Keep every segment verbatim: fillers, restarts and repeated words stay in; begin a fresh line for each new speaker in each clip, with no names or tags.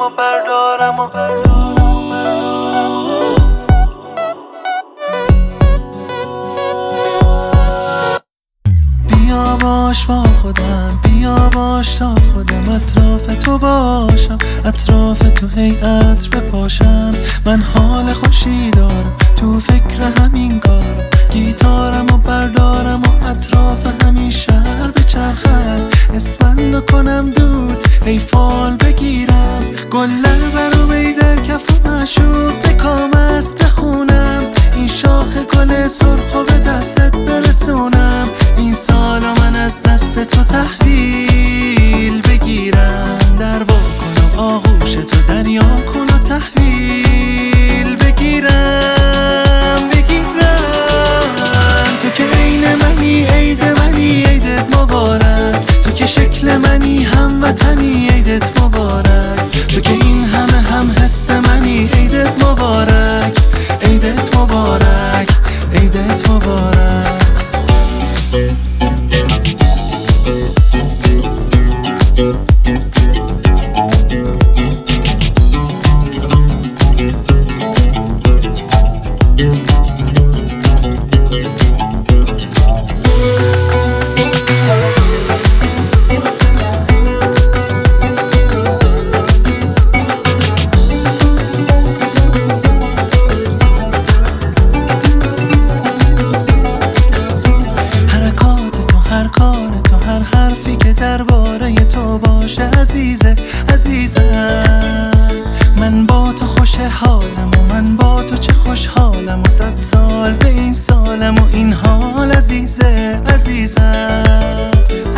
و بردارم و بیا باش با خودم، بیا باش تا خودم اطراف تو باشم، اطراف تو هی عطر بپاشم. من حال خوشی دارم، تو فکر همین کارم، گیتارم و بردارم و اطراف همین شهر بچرخم، اسفندو کنم دود هی فال بگیرم، گلر برو بیدر کف و معشوق بکام است بخونم، این شاخ گل سرخو به دستت برسونم، این سالا من از دست تو تحویل بگیرم، در وا کن و آغوش تو دریا کن و تحویل بگیرم بگیرم. تو که عین منی عید منی عیدت مبارک، تو که شکل منی هموطنی عیدت مبارک، تو که این همه هم حس منی عیدت مبارک عیدت مبارک عیدت مبارک. هر کار تو، هر حرفی که درباره تو باشه عزیزه عزیزم، من با تو خوش حالم و من با تو چه خوشحالم و صد سال به این سالم و این حال عزیزه عزیزم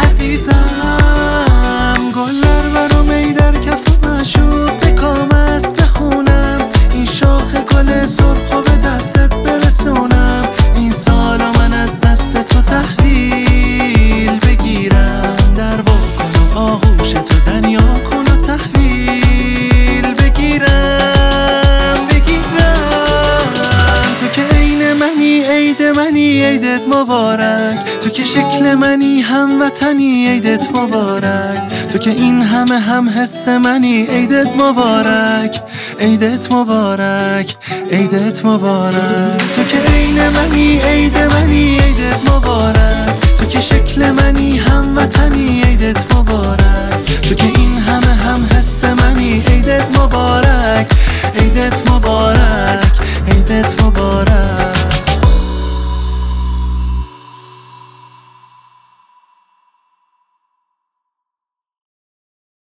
عزیزم. گلر برو میدر کف و معشوق بکام است بخونم، این شاخ گل سرخو به دستت برسونم، این سالا من از دست تو تحویل بگیرم، در وا کن و آغوش تو دریا کن و تحویل بگیرم بگیرم. تو که عین منی عید منی عیدت مبارک، تو که شکل منی هموطنی عیدت مبارک، تو که این همه هم حس منی عیدت مبارک عیدت مبارک عیدت مبارک. تو که عین منی عید منی عیدت مبارک، تو که شکل منی هموطنی عیدت مبارک، تو که این همه هم حس منی عیدت مبارک عیدت مبارک عیدت مبارک.